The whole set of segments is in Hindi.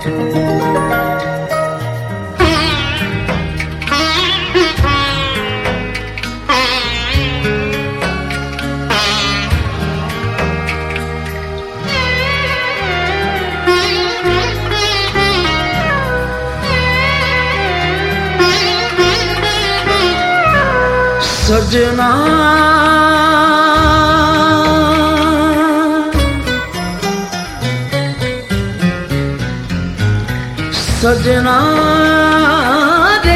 सजना सजना रे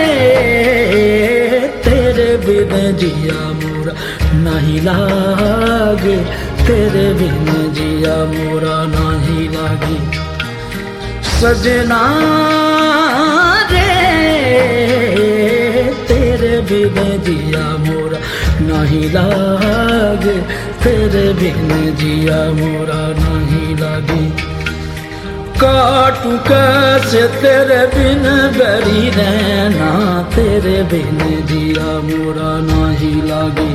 तेरे बिन जिया मोरा नहीं लागे, तेरे बिन जिया मोरा नहीं लागे। सजना रे तेरे बिन जिया मोरा नहीं लागे, तेरे बिन जिया मोरा नहीं लागे। काटू कैसे तेरे बिन बरी रहना, तेरे बिन जिया मोरा नहीं लागे।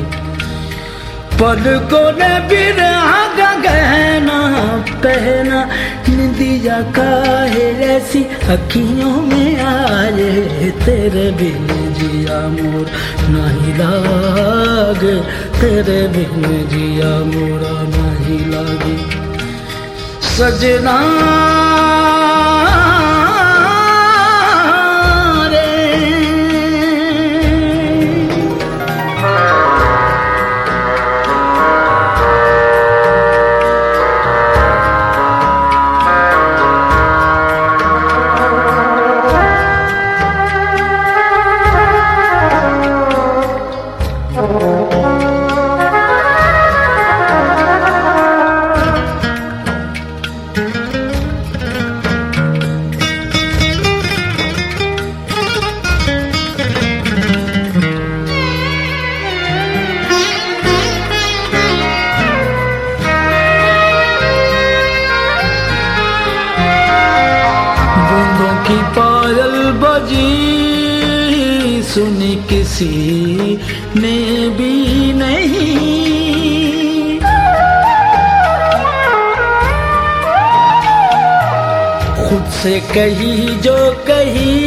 पलकों ने बिरहा का गहना पहना, निंदिया काहे ऐसी अखियों में आए, तेरे बिन जिया मोरा नहीं लागे, तेरे बिन जिया मोरा नहीं लागे। सजना की पायल बजी सुनी किसी ने भी नहीं, खुद से कही जो कही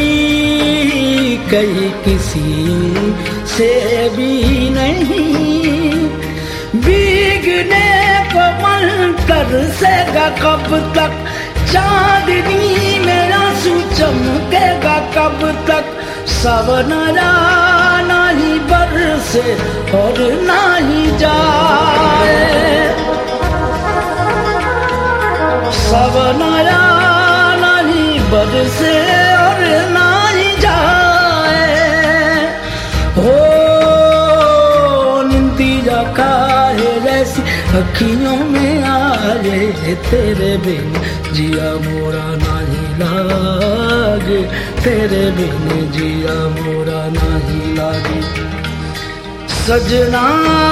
किसी से भी नहीं। भीगने को मन तरसेगा कब तक, चांदनी मेरा चमकेगा कब तक। सवनरा नहीं बरसे और नहीं जाए, सवनरा नहीं बरसे और नहीं जाए। हो निंदिया काहे जैसी अखियों में आए, तेरे बिन जिया मोरा नहीं लागे, तेरे बिन जिया मोरा नहीं लागे। सजना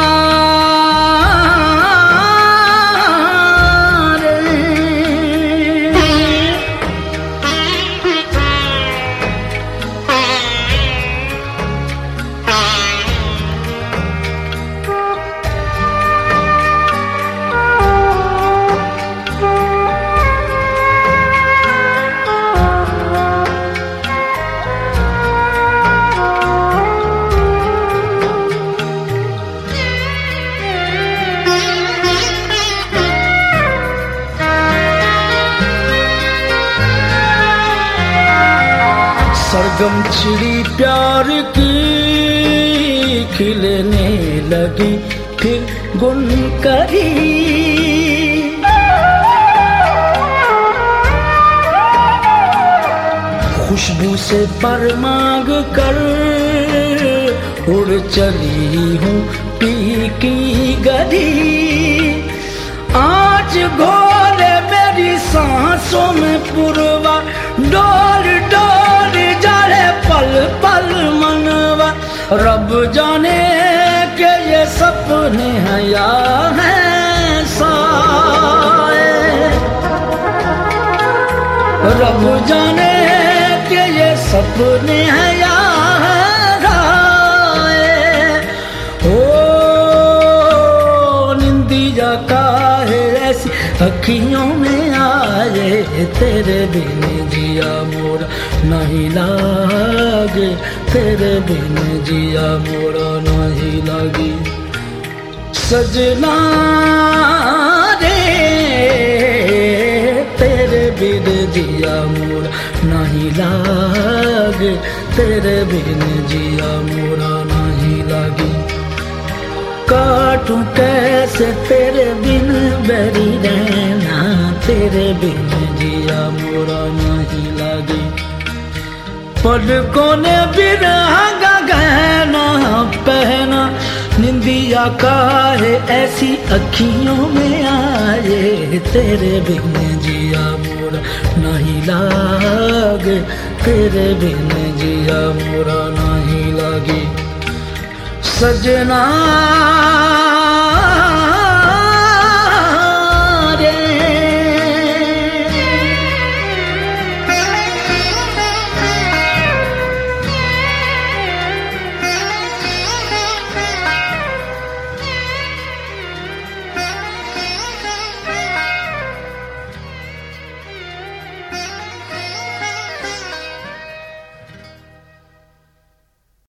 सरगम छिड़ी प्यार की खिलने लगी फिर गुन करी, खुशबू से पर मांग कर उड़ चली हूँ पी की गधी। आज घोले मेरी सांसों में पुरवा, डोल डोल जाए पल पल मनवा। रब जाने के ये सपने हैं या हैं साए, रब जाने के ये सपने हैं या गाए। हो निंदिया काहे ऐसी अखियों में आए, तेरे बिन जिया मोरा नहीं लागे, तेरे बिन जिया मोरा नहीं लागे। सजना रे तेरे बिन जिया मोरा नहीं लागे, तेरे बिन जिया मोरा नहीं लागे। काटूं कैसे तेरे बिन बैरी रहना, तेरे बिन जिया मोरा नहीं लागे। पलकों ने बिरहा का गहना पहना, निंदिया काहे ऐसी अखियों में आए, तेरे बिन जिया मोरा नहीं लागे, तेरे बिन जिया मोरा नहीं लागे। सजना